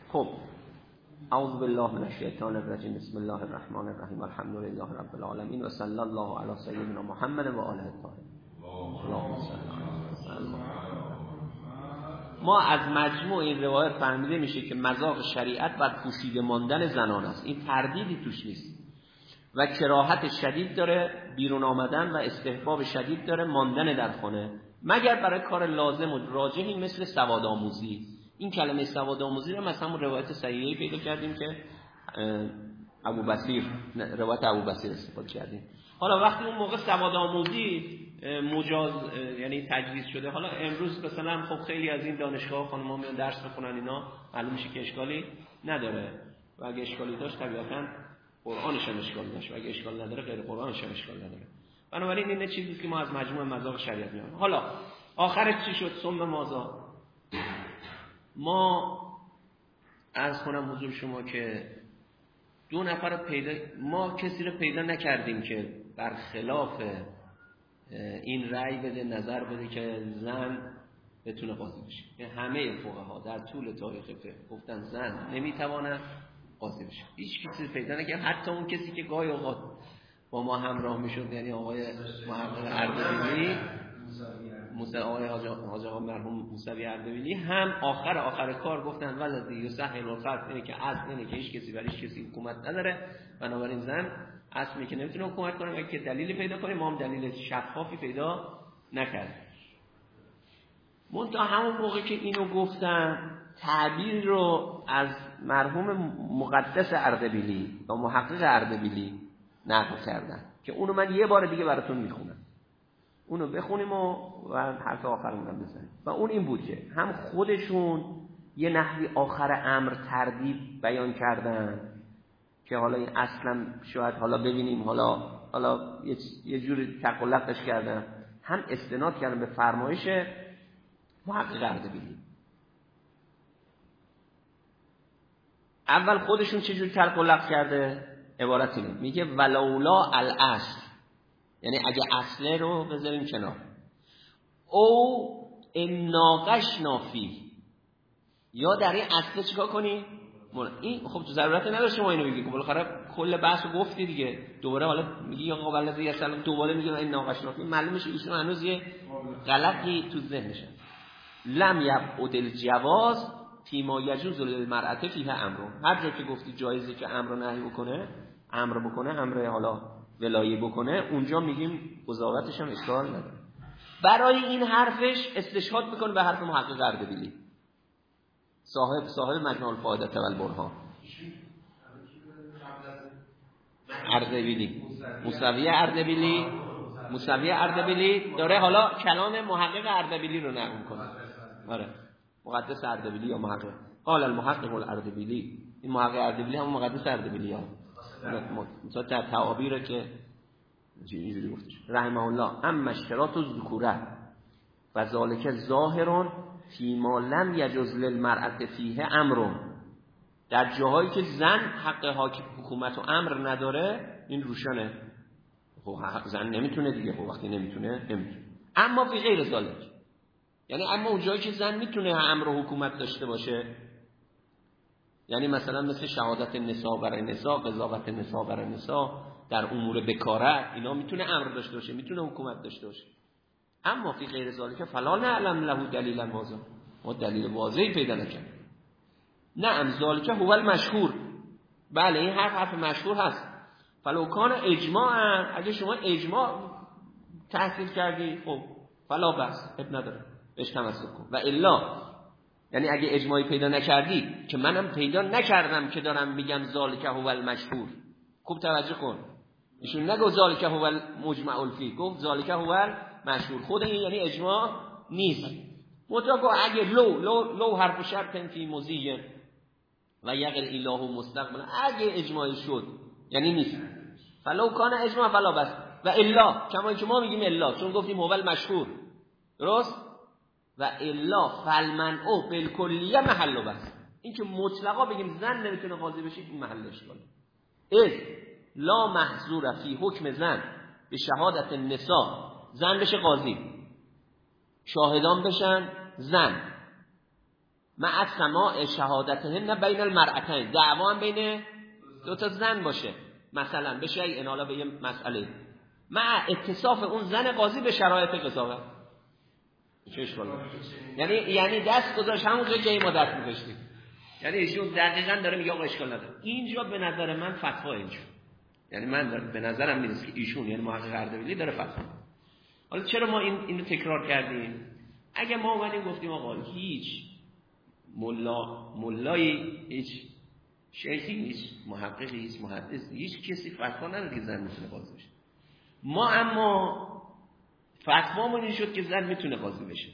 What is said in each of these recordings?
خب اعوذ بالله من الشیطان الرجیم. بسم الله الرحمن الرحیم. الحمد لله رب العالمین و صلی الله علی سیدنا محمد و آله الطاهرین. اللهم صل علی محمد. ما از مجموع این روایت فهمیده میشه که مذاق شریعت بر پوشیده ماندن زنان است. این تردیدی توش نیست و کراهت شدید داره بیرون آمدن و استحباب شدید داره ماندن در خانه، مگر برای کار لازم و راجحی مثل سوادآموزی. این کلمه سوادآموزی رو مثلا همون روایت صحیحی پیدا کردیم که روایت ابوبصیر استفاده کردیم. حالا وقتی اون موقع سوادآموزی مجاز یعنی تجویز شده، حالا امروز مثلا خب خیلی از این دانشگاه خانم‌ها میان درس بخونن، اینا معلوم میشه که اشکالی نداره و اگه اشکالی داشت طبیعتاً قرآنش هم اشکال داشت و اگه اشکال نداره غیر قرآنش هم اشکال نداره. بنابراین این چیزی که ما از مجموع مذاق شریعت میاریم. حالا آخرش چی شد؟ ثم ماذا؟ ما از کنم حضور شما که دو نفر ما کسی رو پیدا نکردیم که برخلاف این رأی بده، نظر بده که زن بتونه قاضی بشه. همه فقها در طول تاریخ فقه گفتن زن نمیتواند قاضی بشه. هیچ کسی پیدا نکرد، حتی اون کسی که گاهی اوقات با ما همراه میشد، یعنی آقای محقق اردبیلی، آقای حاج آقا مرحوم موسوی اردبیلی، هم آخر کار گفتن ولذی یسهل الخلق، اینه که اصل اینه که هیچ کسی برای هیچ کسی حکومت نداره، بنابراین زن اصلی که نمیتونه حکومت کنه. اگه دلیلی پیدا کنیم، ما هم دلیل شفافی پیدا نکردیم. منتها همون موقع که اینو گفتن، تعبیر رو از مرحوم مقدس اردبیلی و محقق اردبیلی نقل کردن که اونو من یه بار دیگه براتون میخونم، اونو بخونیم و حرف آخرمون هم بزنیم. و اون این بود که هم خودشون یه نحوی آخر امر تردید بیان کردن که حالا این اصلا شاید حالا ببینیم، حالا یه جوری تقلقش کردن، هم استناد کردن به فرمایش محقق اردبیلی. اول خودشون چجوری تقلق کرده؟ عبارت اینه، میگه ولولا الاصل، یعنی اگه اصله رو بذاریم کنار، او ناقشنا فی، یا در این اصله چیکار کنی؟ این خب تو ضرورت نداره شما اینو بگی، خب بالاخره کل بحثو گفتی دیگه، دوباره حالا میگی یا قابل ذی اصلا دوباره میگه این ناقشنا فی، معلومه میشه ایشون هنوز یه غلطی تو ذهنشه. لم یبعد الجواز فیما یجوز للمرأة فیه امر، هر جا که گفتی جایزه که امر و نهی بکنه، امر حالا ولایی بکنه، اونجا میگیم قضاوتش هم اشکال نداره. برای این حرفش استشهاد میکنه به حرف محقق اردبیلی، صاحب مجموع الفائده و البرهان، اردبیلی، موسوی اردبیلی داره حالا کلام محقق اردبیلی رو نقل میکنه. آره، مقدس اردبیلی یا محقق، قال المحقق الاردبیلی، این محقق اردبیلی هم مقدس اردبیلی ها، مثلا در تعابیره که اینجوری گفتش رحمه الله، اما اشتراط الذکوره و ذالک ظاهر فیما لم یجوز للمرأة فیه امر، در جاهایی که زن حق حکومت و امر نداره این روشنه، خب زن نمیتونه دیگه، خب وقتی نمیتونه. اما فی غیر ذالک، یعنی اما اون جایی که زن میتونه امر و حکومت داشته باشه، یعنی مثلا مثل شهادت نساء برای نساء، قضاوت نساء برای نساء در امور بکارت، اینا میتونه امر داشته باشه، میتونه حکومت داشته باشه. اما فی غیر ذالک فلا نعلم له دلیلا واضح، ما دلیل واضحی پیدا نکردیم. نعم ذالک هو المشهور، بله این حرف مشهور هست. فلو کان اجماعا، اگه شما اجماع تحصیل کردی خب فلا بس، اب نداره بهش تمسک کن. و الا، یعنی اگه اجماعی پیدا نکردی، که منم پیدا نکردم که دارم میگم ذالک هو المشهور، خوب توجه کن، ایشون نگو ذالک هو المجمع فیه، گفت ذالک هو المشهور، خود این یعنی اجماع نیست. مطلقا اگه لو حرف شرط فی مضی و یقل اله مستقبل، اگه اجماعی شد یعنی نیست. فلو کان اجماع فلا بس، و الا کما که ما میگیم الا، چون گفتیم هو المشهور، درست؟ و الا فالمنع بالکلیه محل بس، این که مطلقا بگیم زن نمیتونه قاضی بشه این محل اشکاله. لا محظور فی حکم زن به شهادت النساء، زن بشه قاضی، شاهدان بشن زن، مع سماع شهادتهن بین المرأتین، دعوا هم بین دو تا زن باشه، مثلا به شیء، حالا به یه مسئله، مع اتصاف اون زن قاضی به شرایط قضاوت. چه اشکالی؟ یعنی دست گذاشت همونجا که ما دست می‌ذاشتیم. یعنی ایشون دقیقاً داره میگه آقا اشکال نداره. اینجا به نظر من فتوا اینجا، یعنی من به نظرم میاد که ایشون یعنی محقق اردبیلی داره فتوا. حالا چرا ما اینو تکرار کردیم؟ اگه ما اومدیم گفتیم آقا هیچ ملایی، هیچ شیخی، هیچ محققی، هیچ محدثی، هیچ کسی فتوا نداره که زن میتونه قاضی بشه. ما اما فتوامون این شد که زن میتونه قاضی بشه.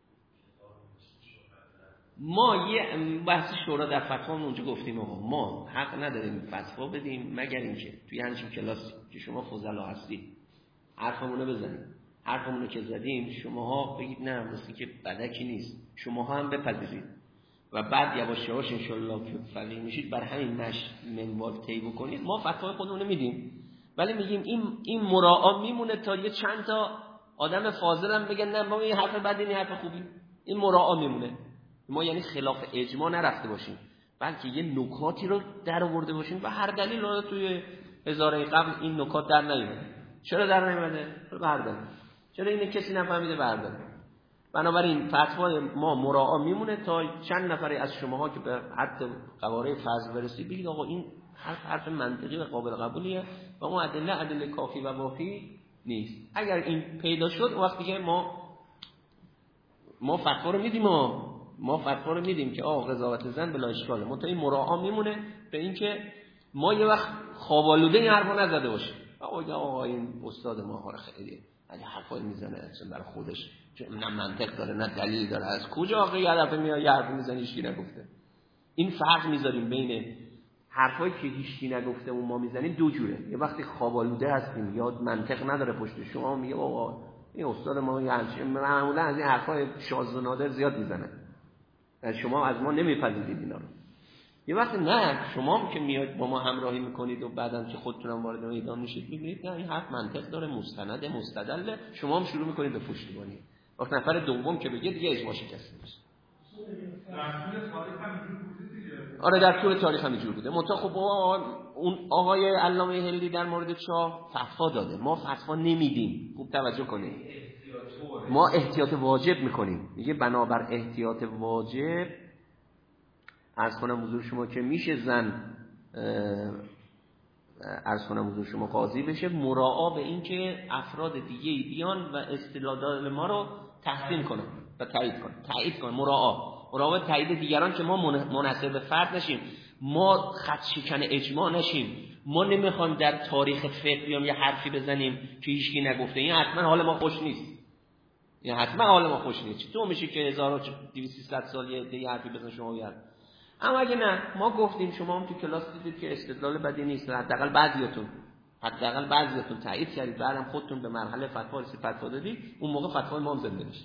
ما یه بحث شورا در فتوامون اونجا گفتیم آقا ما حق نداریم فتوا بدیم مگر اینکه توی همچین کلاسی که شما فضلا هستید حرفمونو بزنید. حرفمونو که زدیم شماها بگید نه مثل که بدکی نیست، شماها هم بپذیرید و بعد یواش یواش ان شاءالله که فقیه میشید بر همین منوال طی بکنید. ما فتوای خودمون میدیم، ولی میگیم این مراعا میمونه تا یه چند تا آدم فاضل هم بگن نه ما این حرف بدی این حرف خوبی، این مراعا میمونه. ما یعنی خلاف اجماع نرفته باشیم، بلکه یه نکاتی رو در آورده باشیم و هر دلیل رو توی هزاره قبل این نکات در نیومده. چرا در نیومده؟ برداره. چرا اینو کسی نفهمیده؟ برداره. بنابراین فتوای ما مراعا میمونه تا چند نفری از شماها که به حد قواره فضل برسید بگید آقا این حرف منطقی و قابل قبولیه و اون ادله کافی و وافی نیست. اگر این پیدا شد وقتی که ما فتوا رو میدیم ما فتوا رو میدیم که قضاوت زن بلا اشکاله. منتها این مراعا میمونه به این که ما یه وقت خوابالوده این حرفو نزده باشیم. آقا این استاد ما خیلی اگه حرفایی میزنه اصلا برای خودش نه منطق داره نه دلیل داره، از کجا آقا یه دفعه میاد یه حرفی میزنه هیچکی نگفته. این فرق میذاریم بین حرفایی که هیچکی نگفته و ما میزنیم دو جوره. یه وقتی خوابالوده هستیم یا منطق نداره پشت شما میگه آقا این استاد ما معمولا از این حرفای شاذ و نادر زیاد میزنه، شما از ما نمیپذیرید اینا رو. یه وقت نه، شما که میاد با ما همراهی میکنید و بعداً که خودتونم وارد میدان میشید میبینید نه این حرف منطق داره، مستند مستدل، شما هم شروع میکنید به پشتیبانی. وقت نفر دوم که بگه دیگه اجماع شکسته میشه. آره در طول تاریخ هم اینجور بوده. منتها خب اون آقای علامه هندی در مورد چاه فتوا داده، ما فتوا نمیدیم. خوب توجه کنید، ما احتیاط واجب میکنیم. میگه بنابر احتیاط واجب عرض کنم حضور شما که میشه زن عرض کنم حضور شما قاضی بشه، مراعا به این که افراد دیگه بیان و استدلال ما رو تحسین کنن و تایید کنن. مراعا به تایید دیگران که ما منحصر به فرد نشیم، ما خط شکن اجماع نشیم. ما نمیخوایم در تاریخ فقه بیام یه حرفی بزنیم که هیچکی نگفته. این حتما حال ما خوش نیست. چطور میشه که 1200 سال یه حرفی بزنن شما بیاد؟ اما اگه نه، ما گفتیم شما هم تو کلاس دیدید که استدلال بدی نیست، حداقل بعضیاتون تایید کردید، بعدم خودتون به مرحله فتوا رسید، فتوا دادید، اون موقع فتوای ما هم زنده میشه.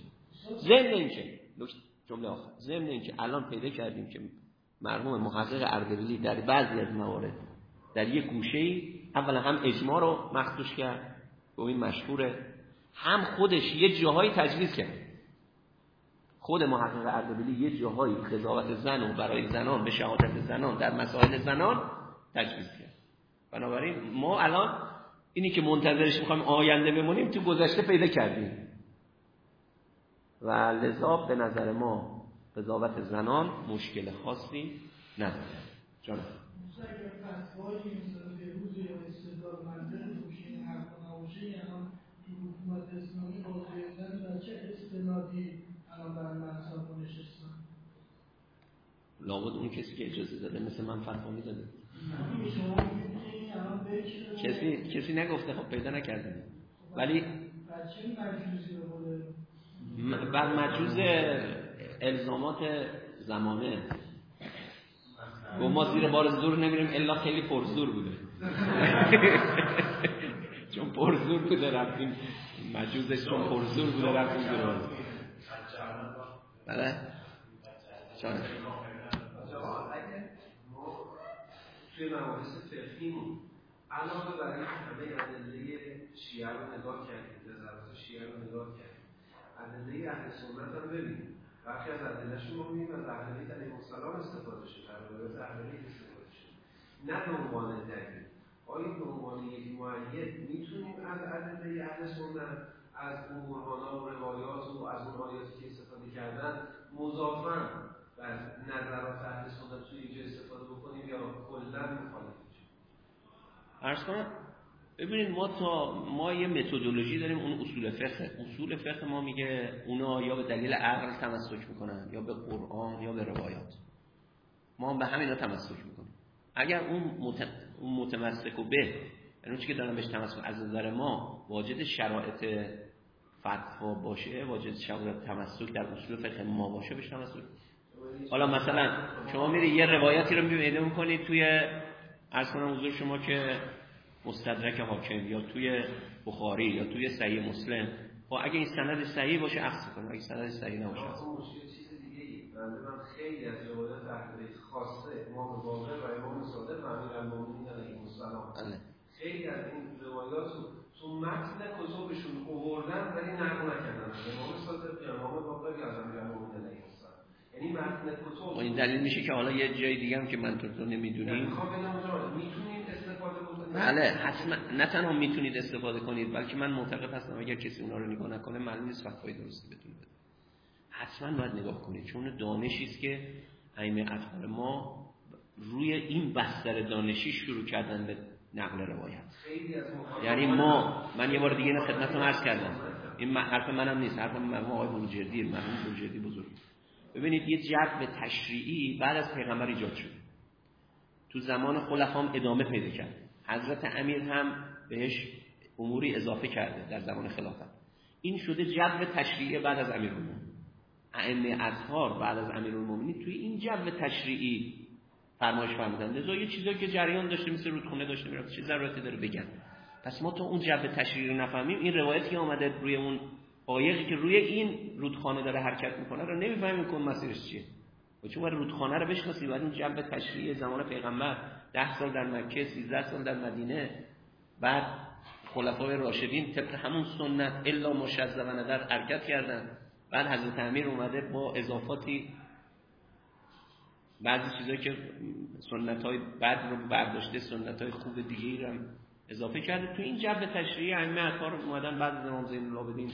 ضمن اینکه الان پیدا کردیم که مرحوم محقق اردبیلی در بعضی از موارد در یک گوشه‌ای اولا هم اجماع رو مخدوش کرد و این مشهوره، هم خودش یه جاهایی تجویز کرد. خود محقق اردبیلی یه جاهایی قضاوت زن و برای زنان به شهادت زنان در مسائل زنان تجویز کرد. بنابراین ما الان اینی که منتظرش میخوایم آینده بمونیم تو گذشته پیدا کردیم و لذا به نظر ما قضاوت زنان مشکل خاصی نداره. جان اگر فتوایی مثلا به روز یا استدلال منطقی باشه این حرفا نباشه، یعنی تو حکومت اسلامی قاضی زن در چه استنادی الان برای مذهب نشستن؟ لابد اون کسی که اجازه داده مثل من فتوا میداده. کسی نگفته، خب پیدا نکردیم. ولی بچه مجوزی رو بوده بر مجوز الزامات زمانه و ما زیر بار زور نمیریم الا خیلی پرزور بوده. چون پرزور بوده رفتیم مجوزش، چون پرزور بوده رفتیم زیر بار. بله؟ چون توی مباحث فقهیمون علاوه بر این همه ادله شیعه رو نگاه کردیم، نظرات شیعه رو نگاه کردیم، ادله اهل سنت رو ببینیم. برخی از ادله‌شون ما می‌بینیم از اهل بیت علیهم السلام استفاده شده، از روایات اهل بیت استفاده شده، نه به عنوان دلیل. آیا به عنوان یک مؤید میتونیم از ادله اهل سنت، از اون برهان‌ها و روایات و از اون آیاتی که استفاده کردن مضافاً بر نظرات اهل سنت توی اینجا استفاده بکنیم یا کلاً مخالف بشیم؟ عرض کنم ببینید ما یه متدولوژی داریم، اون اصول فقه ما میگه اونا یا به دلیل عقل تمسک میکنن یا به قرآن یا به روایات. ما به همینا تمسک میکنیم. اگر اون متمسک و به یعنی چیزی که دارن بهش تمسک از نظر ما واجد شرایط فتوا باشه، واجد شرایط تمسک در اصول فقه ما باشه بهش تمسک. حالا مثلا شما میری یه روایتی رو پیدا میکنید توی عرض کنم حضور شما که مستدرک حاکم یا توی بخاری یا توی صحیح مسلم، خب اگه این سند صحیح باشه اخذ کنید، اگه سند صحیح نباشه اخذ کنید. چیز دیگه‌ای من خیلی از روایات اهل بیت خاصه امام باقر و امام صادق و امیرالمومنین علیهم السلام خیلی از این روایات تو متن کتبشون آوردن ولی نقل نکردن. امام صادق یا امام باقر یا امیرالمومنین علیهم السلام، یعنی متن کتب. این دلیل میشه که حالا یه جای دیگه هم که من تو نمیدونیم میتونید استفاده بکنید. بله حتما، نه تنها میتونید استفاده کنید بلکه من معتقد هستم اگر کسی اونا رو نگاه نکنه معلوم نیست فتوای درستی بتونه بده. حتما باید نگاه کنید چون دانشی است که ائمه اطهار ما روی این بستر دانشی شروع کردن به نقل روایت. یعنی من یه بار دیگه اینو خدمتتون عرض کردم، این حرف منم نیست، حرف مرحوم آقای بروجردی، مرحوم بروجردی بزرگ. ببینید یه جو تشریعی بعد از پیغمبر ایجاد شد، تو زمان خلفا هم ادامه پیدا کرد، حضرت امیر هم بهش اموری اضافه کرده در زمان خلافت. این شده جو تشریعی بعد از امیرالمومنین. ائمه اطهار بعد از امیرالمومنین توی این جو تشریعی فرمایش فرمودن. لذا یه چیزایی که جریان داشته مثل رودخونه داشته میرفت چه ضرورتی داره بگن. پس ما تا اون جو تشریعی رو نفهمیم این روایتی که اومده روی اون قایقی که روی این رودخانه داره حرکت میکنه رو نمیفهمیم که مسیرش چیه. و چون رودخانه رو بشناسیم بعد اون جو تشریعی زمان پیغمبر 10 سال در مکه 13 سال در مدینه، بعد خلفای راشدین طبق همون سنت الا مشذبا در حرکت کردن، بعد حضرت امیر اومده با اضافاتی بعضی چیزایی که سنت‌های بد رو برداشته سنت‌های خوب دیگه‌ای رو هم اضافه کرده. تو این جو تشریعی ائمه اطهار اومدن بعد از امام زین العابدین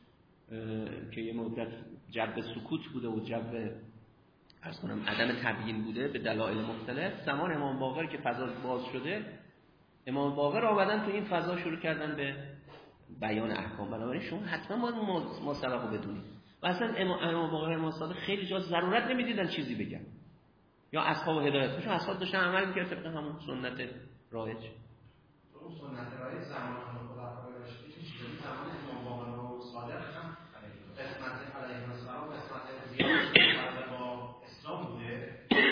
که یه مدت جو سکوت بوده و جو عرض کنم عدم تبیین بوده به دلایل مختلف، زمان امام باقر که فضا باز شده امام باقر آمدن تو این فضا شروع کردن به بیان احکام. بنابراین شما حتما باید مصطلح رو بدونید. و اصلا امام باقر امام صادق خیلی جا ضرورت نمیدیدن چیزی بگن یا اصحاب هدایت، چون اصحاب داشتن عمل می‌کردن طبق همون سنت رایج. اون سنت رایج زمان خلفای راشدین چیزی زمان امام باقر و امام صادق هم قسمت علیهم السلام قسمت زیاد با اسلام بوده.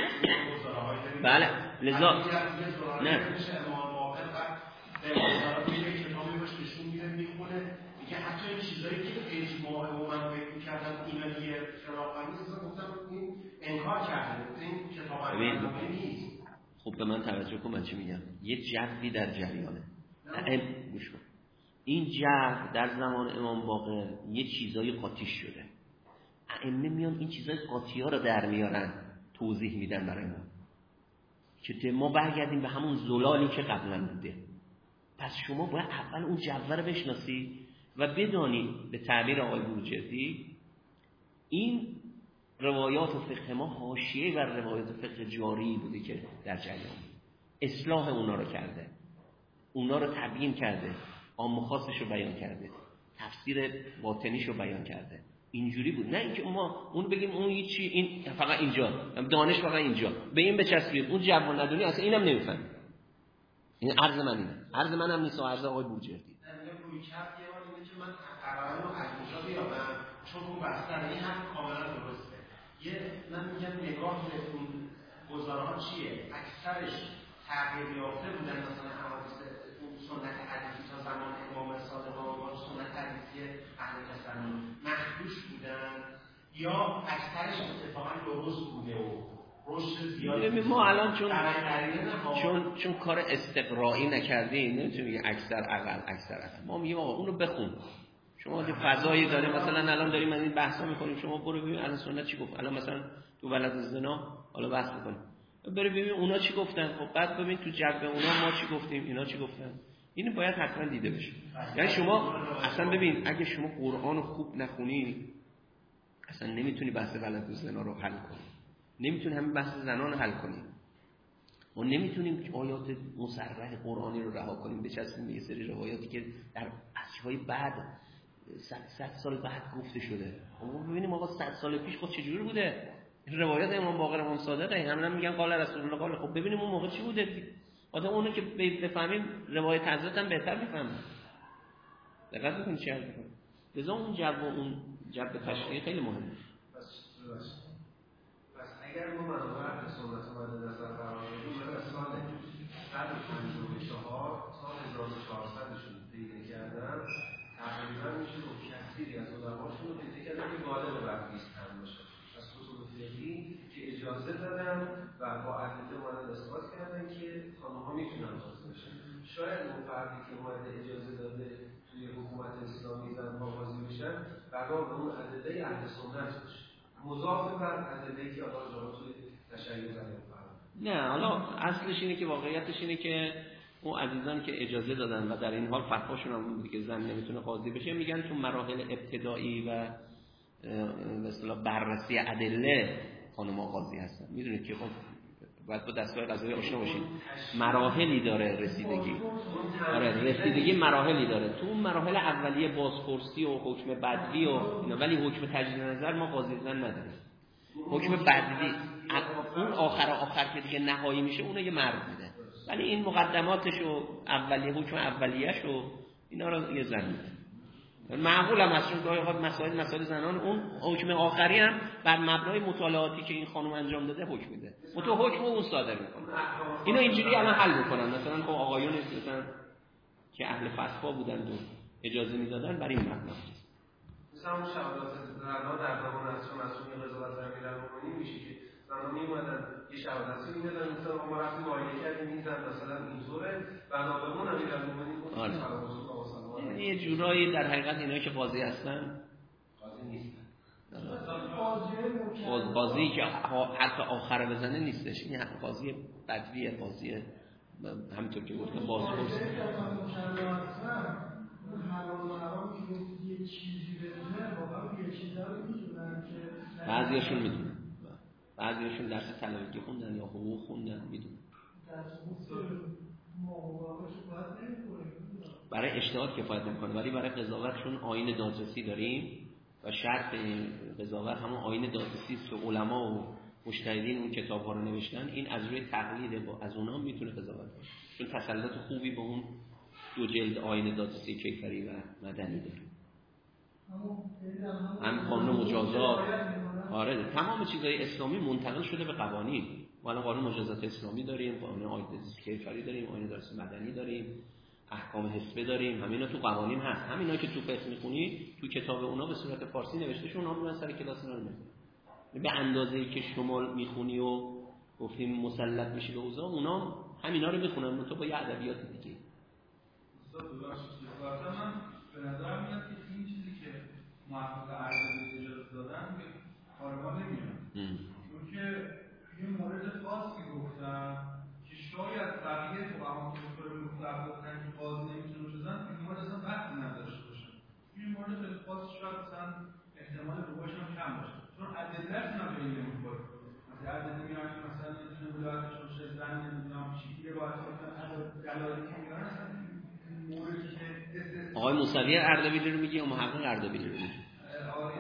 بله لذا نه امام باقر و امام میگه کتابی باشه نشون میده میخونه میگه حتی این چیزایی که اجماع عموما فکر می‌کردن اینا دیگه خلافت نیست، گفتم این انکار کرده این کتاب علمی نیست. خب به من توجه کن من چی میگم. یه جوی در جریانه. گوش کن. این جو در زمان امام باقر یه چیزای قاطی شده. ائمه میان این چیزای قاطی‌ها رو در میارن توضیح میدن برای ما که ما برگردیم به همون زلالی که قبلا بوده. پس شما باید اول اون جو رو بشناسی و بدانی به تعبیر آقای بروجردی این روایات و فقه ما حاشیه بر روایات فقه جاری بوده که در جریان اصلاح اونا رو کرده، اونا رو تبیین کرده، عام و خاصش رو بیان کرده، تفسیر باطنیش رو بیان کرده. اینجوری بود، نه اینکه ما اون بگیم اون هیچی این فقط اینجا دانش فقط اینجا به این بچسبید اون جو ندونی اصلا اینم نمیفهمی. این عرض من اینه، عرض منم نیست و عرض آقای بروجردی. نمیگم روی کف یه بار اینه که من قرارم رو از اینجا بیارم چون اون بستر این هم کاملا درسته. من میگم نگاه به اون گزاران چیه؟ اکثرش تغییر یافته بودن، مثلا حوادث اون سنت حدیثی تا زمان امام صادق و سنت حدیثی اهل کسران مخدوش بودن یا اکثرش اتفاقا درست بوده و رشد زیادی. ما الان چون کار استقرایی نکردیم نمیتونیم بگیم اکثر اقل. ما میگیم آقا اونو بخون، شما یه فضایی داره، مثلا الان داریم این بحثا میکنیم، شما برو ببین اهل سنت چی گفت. الان مثلا تو ولد الزنا حالا بحث میکنیم، برو ببین اونا چی گفتن، خب بعد ببین تو جو اونا ما چی گفتیم، اینا چی گفتن. این باید حتما دیده بشه. یعنی شما اصلا ببین اگه شما قرآن رو خوب نخونی اصلا نمیتونی بحث ولد الزنا رو حل کنی، نمیتونی همین بحث زنان رو حل کنی. ما نمیتونیم آیات مصرح قرآنی رو رها کنیم بچسبیم به یه سری روایاتی که در عصرهای بعد 100 سال بعد گفته شده. ما ببینیم آقا 100 سال پیش خود چجوری بوده. این روایات امام باقر امام صادقه، همون میگن قال رسول الله قال. خب ببینیم اون موقع چی بوده. آدم اونو که بفهمیم روایت حضرت هم بهتر میفهمیم. دقت بکنید چی حرف می‌کنه. لذا اون جو و اون جو تشریعی خیلی مهمه. پس اگر ما منابع اهل سنت مد نظر قرار بدیم، من از سال 154 تا 1400شون پیدا کردم، تقریبا میشه رو کثیری از علماشون رو پیدا کردم که غالب بر 20 هم باشه از کتب فقهی که اجازه دادن و با ادله اومدن اثبات کردن که خانم‌ها میتونن قاضی بشن. شاید اون فردی که اومده اجازه داده توی حکومت اسلامی زن‌ها قاضی بشن بنا به اون ادله اهل سنت باشه، مضاف بر ادله‌ای که آقا جان توی تشیع زده می‌فرمایند. نه حالا اصلش اینه که واقعیتش اینه که اون عزیزان که اجازه دادن و در این حال فتواشون هم بوده که زن نمیتونه قاضی بشه، میگن تو مراحل ابتدایی و به اصطلاح بررسی ادله خانم‌ها قاضی هستن. میدونید که خب باید با دستگاه قضایی آشنا باشید، مراحلی داره رسیدگی. آره رسیدگی مراحلی داره. تو اون مراحل اولیه بازپرسی و حکم بدوی و اینا، ولی حکم تجدید نظر ما قاضی زن نداریم. حکم بدوی اون آخر که دیگه نهایی میشه اون یه مرد میده، ولی این مقدماتش و اولیه حکم اولیه‌ش و اینا رو یه زن میده. معقول هم هست چون گاهی اوقات مسائل زنان اون حکم آخری هم بر مبنای مطالعاتی که این خانم انجام داده حکم میده، تو حکم اون صادر میکنه. اینا اینجوری الان حل میکنن. مثلا خب آقایون مثلا که اهل فتوا بودن و اجازه میدادن برای این مبنا مثلا اون شهادت زن‌ها در زمان از چون قضاوت امیرالمومنین میشه که زن‌ها میومدن یه شهادتی میدادن، مثلا ما رفتیم معاینه کردیم این زن مثلا اینطوره، بنابراین امیرالمومنین گفت یه جورایی در حقیقت اینا که قاضی هستن قاضی نیستن. قاضی که حتی آخر بزنه نیستش، این قاضی بدوی، قاضی همینطور که گفتم بازپرس. بعضیاشون میدونن، بعضیاشون درس طلبگی خوندن یا حقوق خوندن میدونن. برای اجتهاد کفایت نمیکنه، ولی برای قضاوتشون آیین دادرسی داریم و شرط قضاوت همون آیین دادرسی است که علما و مجتهدین اون کتاب‌ها رو نوشتن. این از روی تقلید از اونها میتونه قضاوت کنه، چون تسلط خوبی به اون 2 جلد آیین دادرسی کیفری و مدنی داره. هم قانون مجازات، آره تمام چیزهای اسلامی منتقل شده به قوانین. ما الان قانون مجازات اسلامی داریم، قانون آیین دادرسی کیفری داریم، آیین دادرسی مدنی داریم، احکام حسبه داریم، همینا تو قوانین هست. همینا که تو فقه میخونی تو کتاب اونا به صورت فارسی نوشته شده، اونا میرن سر کلاس اینا رو میخونن. به اندازه‌ای که شما میخونی و گفتیم مسلط میشی به اوضاع، اونا همینا رو میخونن تو با یه ادبیات دیگه. استاد من به نظر میاد که این چیزی که محقق اردبیلی اجازه دادن به کار ما نمیاد، چون که یه مورد خاصی گفتن که شاید بقیه فقها که طور مطلق گفتن که قاضی نمیتونه بزنن این مورد اصلا بحثی نداشته باشن. این مورد خیلی خاص شاید مثلا احتمال رباش هم کم باشه، چون ادله‌اش هم به این نمیخوره. مثلا ادله میگن که مثلا نمیتونه ولایتش باشه، زن نمیدونم چی روایت مثلا دلایلی که میارن اصلا موردی که آقای موسوی اردبیلی رو میگی یا محقق اردبیلی رو میگی؟ آقای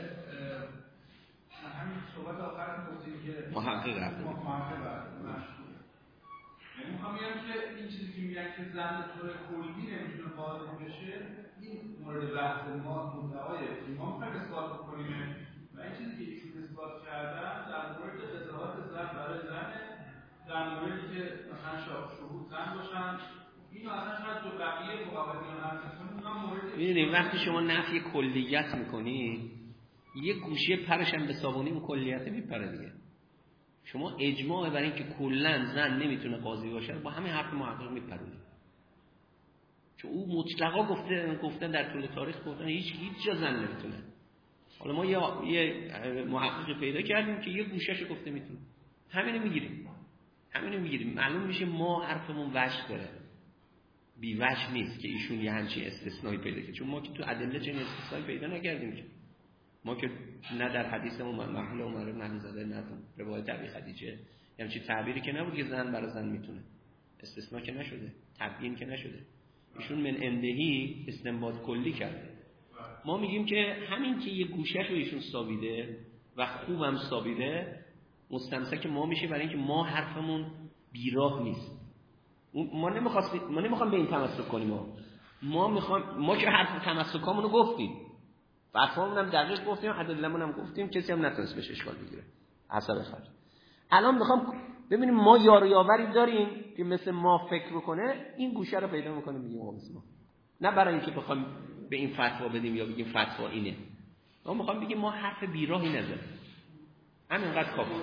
همین صحبت آخر گفتیم که محقق اردبیلی مشهوره. یعنی میخوام بگم که این چیزی که میگن که زن به طور کلی نمیتونه قاضی بشه، این مورد بحث ما مدعای امام میخوایم اثبات بکنیم و این چیزی که ایشون اثبات کردن در مورد قضاوت زن برای زن، در موردی که مثلا شهود زن باشن، اینو اصلا شاید تو بقیه مقابلیان عرض کنیم اونا مورد. میدونی وقتی شما نفی کلیت میکنی یه گوشه پرش هم به صابونی اون کلیت میپره دیگه. شما اجماع برای اینکه کلا زن نمیتونه قاضی باشه با همین حرف محقق میپرونید، چون او مطلقا گفتن در طول تاریخ گفتن هیچ جا زن نمیتونه. حالا ما یه محقق پیدا کردیم که یه گوشه‌شو گفته میتونه. همینو میگیریم. معلوم میشه ما حرفمون وجه داره، بی وجه نیست که ایشون یه همچین استثنایی پیدا کنه، چون ما که تو ادله چنین استثنایی پیدا نکردیم که. ما که نه در حدیثمون مقبول عمر بن علیزاده نه روایت ابی خدیجه همچین تعبیری که نبود که زن برای زن میتونه، استثناء که نشده، تبیین که نشده. ایشون من اندهی استنباط کلی کرده. ما میگیم که همین که یه گوشه‌شو ایشون سابیده و خوبم سابیده مستمسک ما میشه، برای اینکه ما حرفمون بیراه نیست. ما نمیخوام به این تمسک کنیم. ما که حرف تمسکامونو گفتیم، فتوامون هم دقیق گفتیم، ادله‌مون هم گفتیم، کسی هم نتونست بهش اشکال بگیره. حسب خرج. الان میخوام ببینیم ما یار و یاوری داریم که مثل ما فکر بکنه، این گوشه رو پیدا میکنیم میگیم مثل ما. نه برای اینکه بخوام به این فتوا بدیم یا بگیم فتوا اینه. ما میخوام بگیم ما حرف بیراهی نزدیم. همینقدر کافیه.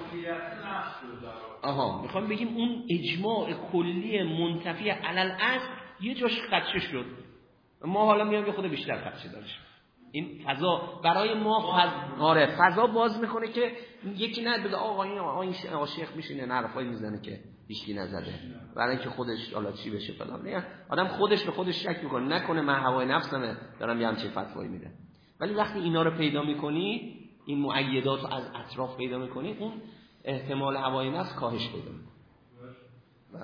میخوام بگیم اون اجماع کلی منتفی علل اصل یه جاش خدشه شد. ما حالا میام یه خود بیشتر خدشه دارش. این فضا برای ما فضا باز میکنه که یکی نه بگه آقا این عاشق میشینه نه حرفایی میزنه که هیچکی نزده، برای اینکه خودش حالا چی بشه فلان. نه، آدم خودش به خودش شک میکنه، نکنه من هوای نفسمه دارم یه همچین فتوایی میدم. ولی وقتی اینا رو پیدا میکنی، این مؤیدات رو از اطراف پیدا میکنی، اون احتمال هوای نفس کاهش پیدا میکنه.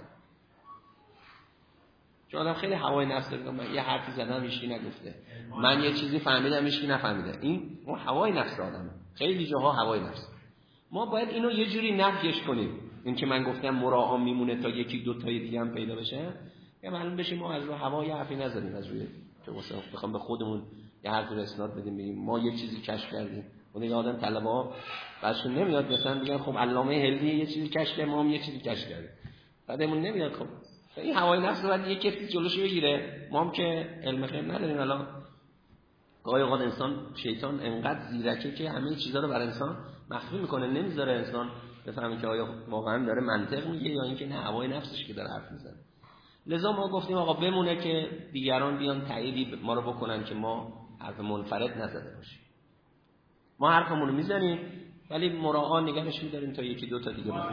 چون آدم خیلی هوای نفس داره، من یه حرفی زدم هیچکی نگفته، من یه چیزی فهمیدم هیچکی نفهمیده، این اون هوای نفس آدمه. خیلی جاها هوای نفس. ما باید اینو یه جوری نفیش کنیم. این که من گفتم مراعا میمونه تا یکی دو تای دیگه هم پیدا بشه، یا معلوم بشه ما از رو هوای حرفی نزدیم، از روی که مثلا بخوام به خودمون یه حرفی رو اسناد بدیم بگیم ما یه چیزی کشف کردیم. اون دیگه آدم طلبه‌ها بعدشون نمیاد مثلا بگن خب علامه هلدی یه چیزی کشف کرد، ما هم یه چیزی کشف کردیم. بعدمون نمیاد. خب این هوای نفس رو باید یه کسی جلوشو بگیره. ما هم که علم غیب نداریم. الان گاهی اوقات انسان شیطان انقدر زیرکه که همه چیزا رو بر انسان مخفی میکنه، نمیذاره انسان بفهمه که آیا واقعا داره منطق میگه یا اینکه نه هوای نفسش که داره حرف میزنه. لذا ما گفتیم آقا بمونه که دیگران بیان تاییدی ما رو بکنن که ما حرف منفرد نزده باشیم. ما حرفمون رو میزنیم ولی مراعا نگهش می‌داریم تا یکی دو تا دیگه بگیم.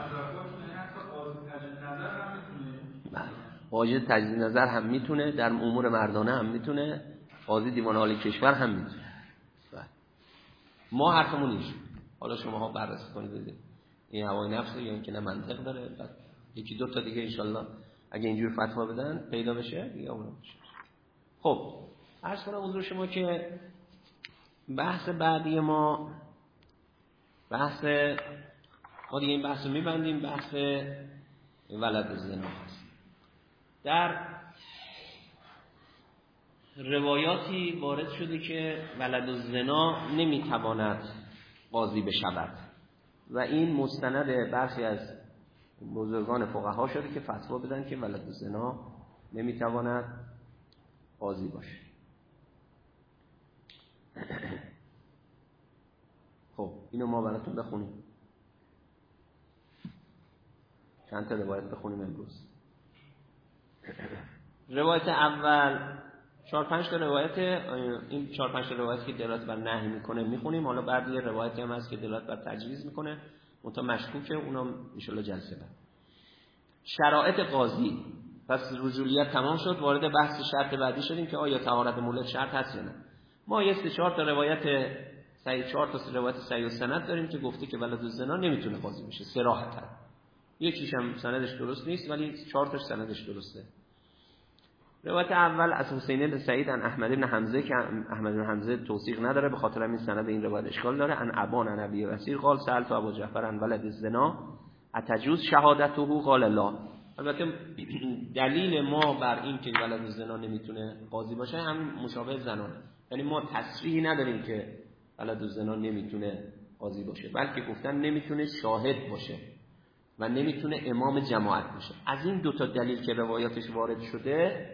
واجد تجدید نظر هم میتونه، در امور مردانه هم میتونه، قاضی دیوان عالی کشور هم میتونه. ما حرفمون نیست. حالا شماها بررسی کنید ببینید این هوای نفس یا اینکه نه منطق داره. بعد یکی دو تا دیگه انشالله اگه اینجور فتوا بدن پیدا بشه دیگه اون بشه. خب عرض کنم حضور شما که بحث بعدی ما دیگه این بحث رو میبندیم. بحث ولد الزنا هست. در روایاتی وارد شده که ولد الزنا نمیتواند قاضی بشود و این مستند برخی از بزرگان فقها شده که فتوا بدن که ولد الزنا نمیتواند قاضی باشه. خب اینو ما براتون بخونیم. چند تا روایت بخونیم امروز. روایت اول 4-5 تا روایت، این 4-5 تا روایت که دلالت بر نهی میکنه میخونیم. حالا بعد یه روایتی هم هست که دلالت بر تجویز میکنه، منتها مشکوکه، اونم ان شاءالله جلسه بعد. شرایط قاضی. پس رجولیت تمام شد، وارد بحث شرط بعدی شدیم که آیا طهارت مولد شرط هست یا نه. ما یه 3-4 تا روایت صحیح، 4 تا روایت صحیح و سند داریم که گفته که ولد الزنا نمیتونه قاضی بشه صراحتا. یکیش هم سندش درست نیست ولی 4 تاش سندش درسته. روایت اول از حسین بن سعید عن احمد بن حمزه که احمد بن حمزه توثیق نداره، به خاطر همین سند این روایت اشکال داره. عن ابان عن ابی بصیر قال سألت ابو جعفر عن ولد الزنا اتجوز شهادته قال لا. البته دلیل ما بر این که ولد الزنا نمیتونه قاضی باشه همین مشابه زنانه، یعنی ما تصریحی نداریم که ولد الزنا نمیتونه قاضی باشه، بلکه گفتن نمیتونه شاهد باشه و نمیتونه امام جماعت باشه. از این دو تا دلیل که روایاتش وارد شده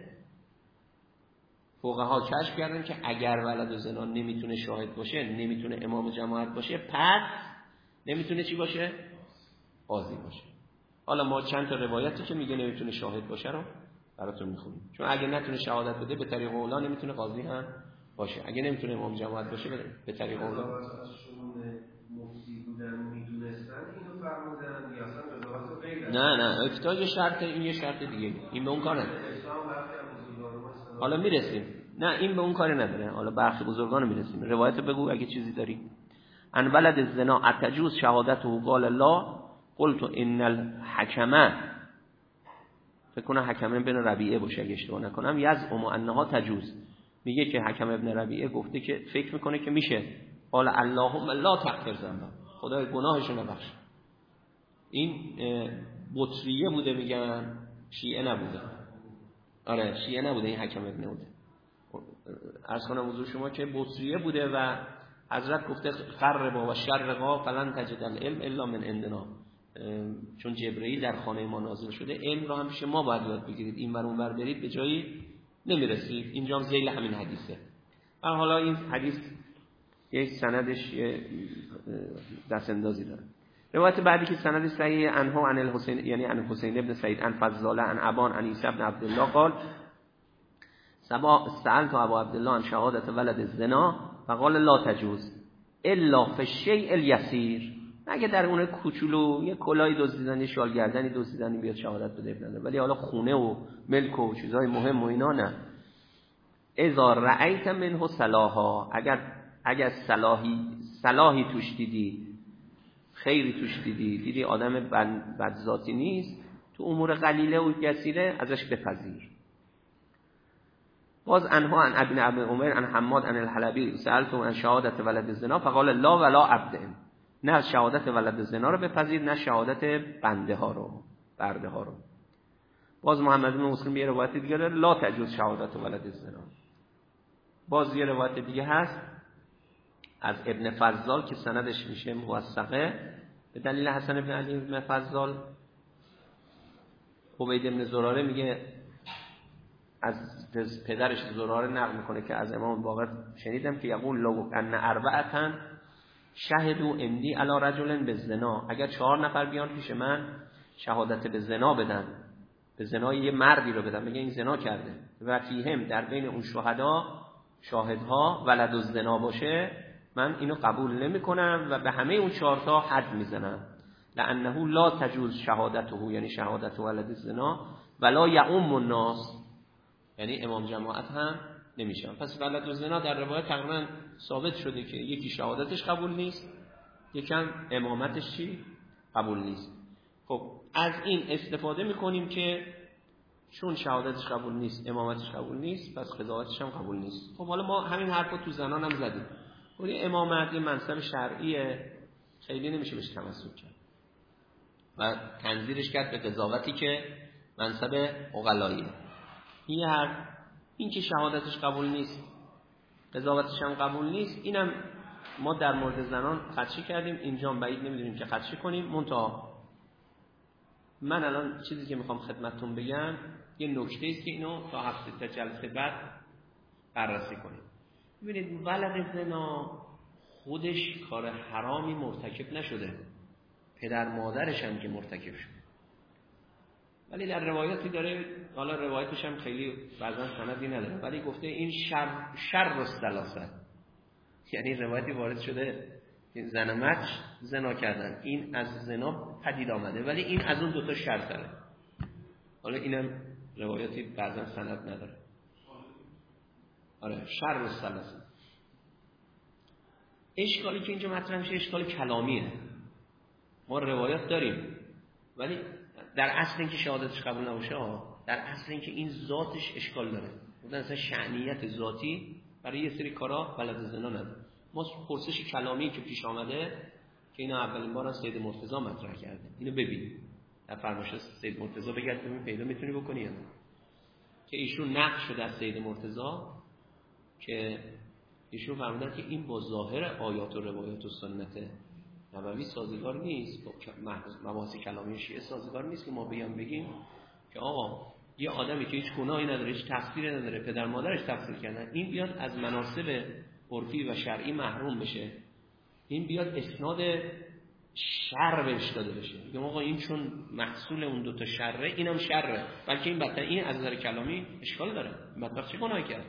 فقها کشف کردن که اگر ولد الزنا نمیتونه شاهد باشه، نمیتونه امام جماعت باشه، پس نمیتونه چی باشه؟ قاضی باشه. حالا ما چند تا روایتی که میگه نمیتونه شاهد باشه رو براتون میخونیم، چون اگه نتونه شهادت بده به طریق اولا نمیتونه قاضی هم باشه، اگه نمیتونه امام جماعت باشه به طریق اولا مفتی بودن میدونستن اینو فرمودن یا اصلا قضاوت رو غیر؟ نه افتای یه شرط، این یه شرط دیگه، این به اون کار نداره. حالا میرسیم، نه این به اون کار نداره، حالا برخی بزرگان رو میرسیم. روایت بگو اگه چیزی داری. ان ولد الزنا اتجوز شهادته قال الله قلت ان الحکمه، فکر کنم حکم ابن ربیعه باشه اگه اشتباه نکنم، یزعم انها تجوز، میگه که حکم ابن ربیعه گفته که فکر میکنه که میشه. قال اللهم لا تغفر ذنبا، خدای گناهشو نبخش. این بطریه بوده میگن، شیعه نبوده. آره شیعه نبوده این حکم ابن بوده. عرض کنم حضور شما که بطریه بوده و حضرت گفته خربا و شرقا فلن تجد العلم الا من عندنا، چون جبرئیل در خانه ما نازل شده، علم رو هم پیش ما باید یاد بگیرید، این ور اون ور برید به جایی نمیرسید. اینجا هم ذیل همین حدیثه. و حالا این حدیث یک سندش دست اندازی داره. روایت بعدی که سند صحیح انها عن الحسین، یعنی عن حسین ابن سعید عن فضاله عن ابان عن عیسی ابن عبدالله قال سألت ابا عبدالله عن شهادت ولد الزنا فقال لا تجوز الا فی الشیء الیسیر، اگه در اون کوچولو یه کلاهی دزدیدن، یه شال گردنی دزدیدن بیاد شهادت بده نداره، ولی حالا خونه و ملک و چیزای مهم و اینا نه. اذا رأیت منه صلاحا، اگر صلاحی توش دیدی، خیری توش دیدی آدم بدذاتی نیست، تو امور قلیله و یسیره ازش بپذیر. باز انها عن ابن ابي عمر عن حماد عن الحلبي سألت عن شهادت ولد الزنا فقال لا ولا عبد، نه شهادت ولد الزنا رو بپذیر نه شهادت برده ها رو. باز محمد بن مسلم یه روایت دیگه داره لا تجوز شهادت ولد الزنا. باز یه روایت دیگه هست از ابن فضال که سندش میشه موثقه به دلیل حسن ابن علی ابن فضال. عبید ابن زراره میگه از پدرش زراره نقل میکنه که از امام باقر شنیدم که یقول لو ان اربعه شهدوا عندي علی رجل بالزنا، اگر 4 نفر بیان پیش من شهادت به زنا بدن، به زنای یه مردی رو بدن، میگه این زنا کرده، و فیهم در بین اون شاهدها ولد الزنا باشه، من اینو قبول نمی کنم و به همه اون 4 تا حد میزنم. لانه لا تجوز شهادته، یعنی شهادت ولد الزنا، ولا یعم الناس، یعنی امام جماعت هم نمیشن. پس ولد الزنا در روایت تقریبا ثابت شده که یکی شهادتش قبول نیست، یکم امامتش چی قبول نیست. خب از این استفاده میکنیم که چون شهادتش قبول نیست، امامتش قبول نیست، پس قضاوتش هم قبول نیست. خب حالا ما همین حرفو تو زنان هم زدیم. ولی امامت یه منصب شرعیه، خیلی نمیشه بهش تمسک کرد و تنظیرش کرد به قضاوتی که منصب عقلاییه. این که شهادتش قبول نیست، قضاوتش هم قبول نیست، اینم ما در مورد زنان خدشه کردیم، اینجا بعید نمیدونیم که خدشه کنیم. منتها من الان چیزی که میخوام خدمتتون بگم یه نکته است که اینو تا هفته تا جلسه بعد بررسی کنیم. ببینید ولد زنا خودش کار حرامی مرتکب نشده، پدر مادرش هم که مرتکب شده، ولی در روایاتی داره، حالا روایتش هم خیلی بعضا سندی نداره، ولی گفته این شر الثلاثه، یعنی روایتی وارد شده که زن و مرد زنا کردن، این از زنا پدید آمده ولی این از اون 2 تا شر داره. حالا اینم روایتی بعضا سند نداره. آره شر الثلاثه. اشکالی که اینجا مطرح میشه اشکال کلامیه. ما روایات داریم ولی در اصل اینکه شهادتش قبول نباشه، در اصل اینکه این ذاتش اشکال داره. بودن اصلا شأنیت ذاتی برای یه سری کارا ولد زنا نداره. ما پرسش کلامی که پیش آمده که اینا اولین بار از سید مرتضی مطرح کرده، اینو ببینید در فرمایش سید مرتضی بگرد ببین پیدا میتونی بکنی یا نه، که ایشون نقل شده از سید مرتضی که ایشون فرمودن که این با ظاهر آیات و روایات و سنت نبوی سازگار نیست، با مباحث کلامی شیعه سازگار نیست که ما بگیم که آقا یه آدمی که هیچ گناهی نداره، هیچ تقصیری نداره، پدر مادرش تقصیر کردن، این بیاد از مناصب عرفی و شرعی محروم بشه، این بیاد اسناد شر بهش داده بشه. میگم آقا این چون محصول اون دوتا شره، اینم شره، بلکه این بدتر، این از نظر کلامی اشکال داره. بدبخت چه گناهی کرد؟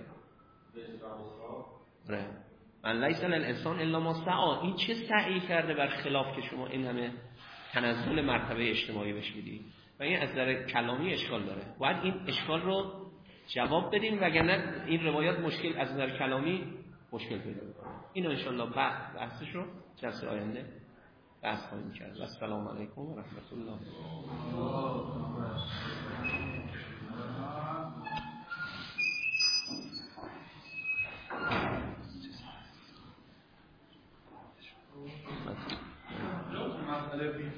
من لیس للانسان الا ما سعی. این چه سعی کرده بر خلاف که شما این همه تنزل مرتبه اجتماعی بهش میدی؟ و این از نظر کلامی اشکال داره. باید این اشکال رو جواب بدیم، وگرنه این روایات مشکل از نظر کلامی مشکل پیدا می‌کنه. اینو ان شاء الله بحثش رو جلسه آینده بحث خواهیم کرد. السلام علیکم و رحمت الله. مسئله